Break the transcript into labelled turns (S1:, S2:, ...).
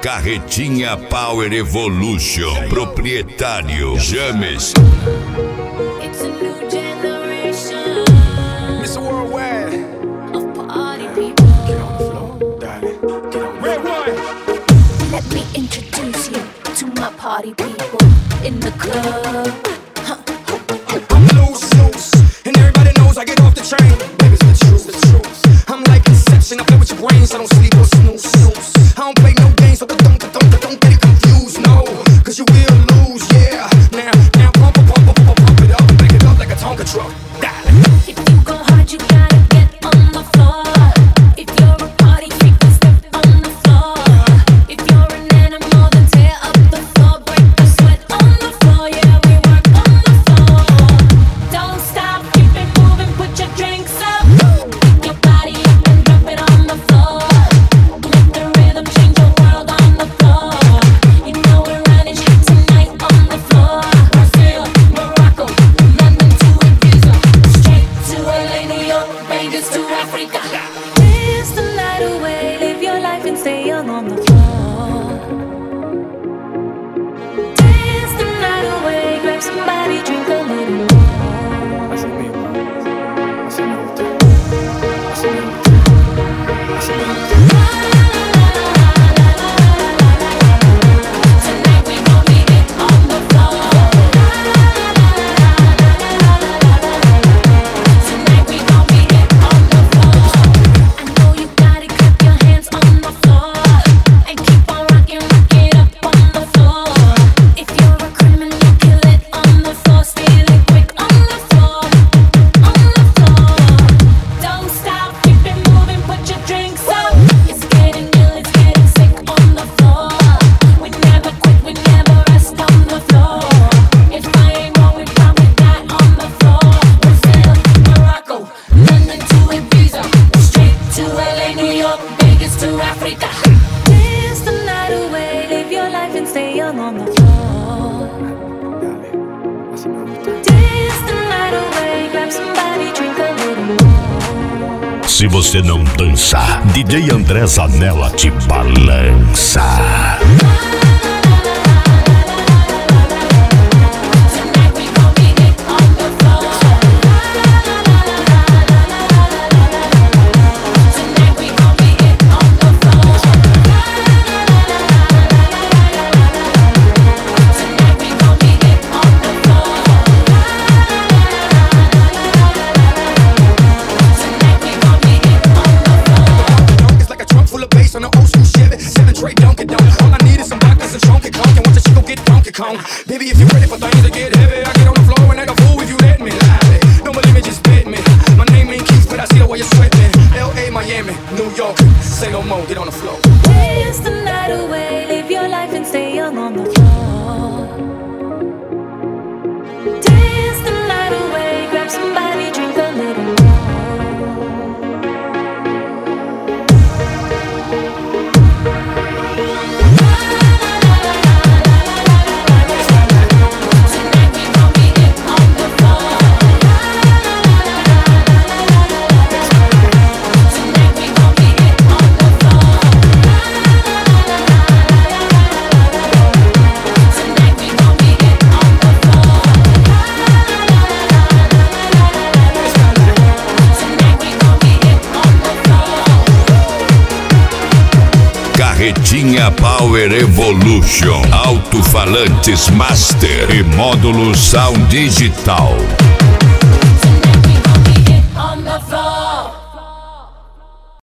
S1: Carretinha Power Evolution, proprietário James.
S2: It's a new generation.
S3: Mr. Worldwide.
S2: Of party people.
S3: Get on the floor, darling. Get on the Red one.
S2: Let me introduce you to my party people in the club.
S3: I'm loose, and everybody knows I get off the train. Baby's the truth. I'm like Inception, I play with your brains, I don't sleep or snooze. I don't play no games, so don't get it confused, no. Cause you will lose, yeah. Now pump it up, back it up like a Tonka truck.
S2: If you go hard, you gotta get on the floor. If you're a party freak, then step on the floor. If you're an animal, then tear up the floor. Break the sweat on the floor, yeah, we work on the floor. Don't stop, keep it moving, put your drinks up. Pick your body up and drop it on the floor. Let the rhythm change your world on the floor. You know we're running shit tonight on the floor. Brazil, Morocco, London to Ibiza, straight to LA, New York, Vegas to Africa. Dance the night away, live your life and stay young on the floor. Dance the night away, grab somebody, drink a little more.
S3: Así mismo, así me gusta. Así me gusta. Así me gusta.
S2: Tonight we gon' beat it on the floor. Tonight we gon' beat it on the floor. I know you got it, clap your hands on the floor and keep on rocking, rock it up on the floor. If you're a criminal, kill it on the floor, steal it quick on the floor, on the floor. Don't stop, keep it moving, put your drinks up. It's getting ill, it's getting sick on the floor. We never quit, we never rest on the floor. If I ain't wrong, we probably die on the floor. Brazil, Morocco, London to Ibiza, straight to LA, New York, Vegas to Africa. Dance the night away, live your life and stay young on the floor.
S3: Dale, así me gusta.
S2: Dance the night away, grab somebody, drink a little more.
S1: Se você não dança, DJ André Zanella te balança.
S2: Tonight we gon' beat it on the floor. Tonight we gon' beat it on the floor. Tonight we gon' beat it on the floor. Tonight we gon' beat it on the floor.
S3: It's like a trunk full of bass on an old school Chevy. 7 Trey Dunkin' Donk. All I need is some vodka, some chunky conk, and watch a chico get funky conk. Baby, if you're ready for things to get heavy, I get on the floor and act a fool if you let me. Don't believe me, just bet me. My name ain't Keith, but I see the way you're sweating. L.A., Miami, New York, say no more, get on the floor.
S2: Dance the night away, live your life and stay young on the floor. Dance the night away, grab somebody, drink a little more. Tonight we gon' beat it on the floor. Tonight we gon' beat it on the floor. Tonight we gon' beat it on the floor. Tonight we gon' beat it on the floor.
S1: Carretinha Power Evolution, alto-falantes master e módulo sound digital.